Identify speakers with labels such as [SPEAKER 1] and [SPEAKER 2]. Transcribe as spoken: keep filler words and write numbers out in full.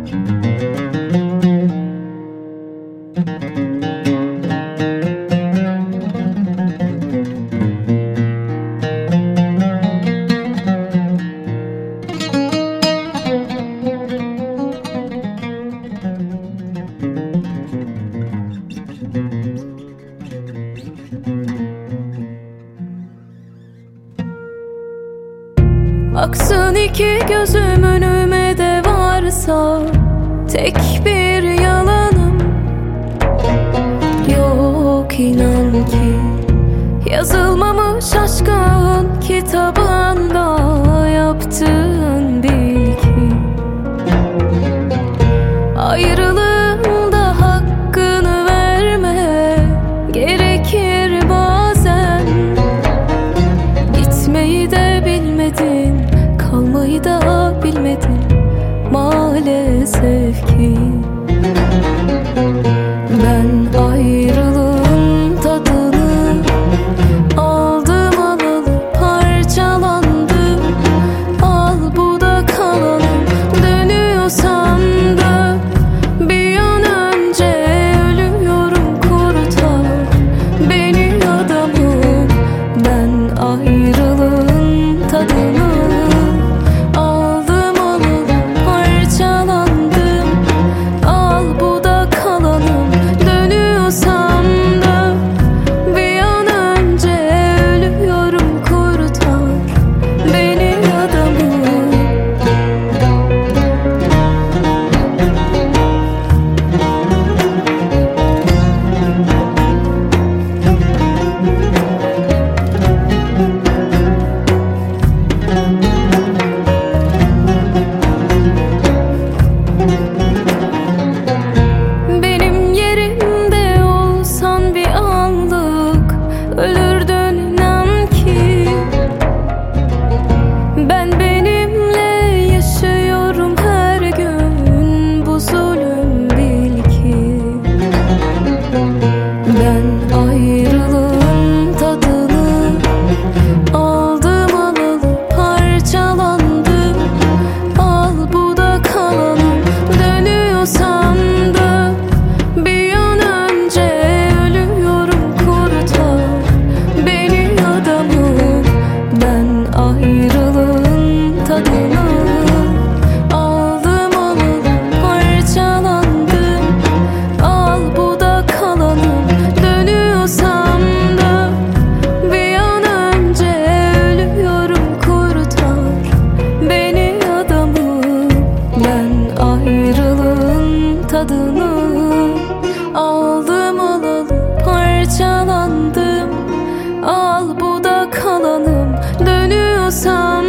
[SPEAKER 1] Aksın iki gözüm önüme de varsa tek bir yalanım yok, inan ki yazılmamış aşkın kitabında yaptığın bil ki ayrılığında hakkını verme gerekir bazen. Gitmeyi de bilmedin, kalmayı da bilmedin maalesef ki. Ben ayrılığın tadını aldım alalı parçalandım. Al bu da kalalım, dönüyorsam da bir an önce ölüyorum, kurtar beni adamım. Ben ayrılığın tadını ölürdün inan ki. Ben benimle yaşıyorum her gün, bu zulüm bil ki. Ben ayrılığın tadını aldım alalı parçalandım. Al bu da kalalım, dönüyorsam da bir an önce ölüyorum, kurtar beni adamım. Ben ayrılığın tadını aldım alalı parçalandım. Al bu da kalalım, dönüyorsam da bir an önce ölüyorum, kurtar beni adamım. Ben ayrılığın tadını aldım alalı parçalandım. Al bu da kalalım, dönüyorsam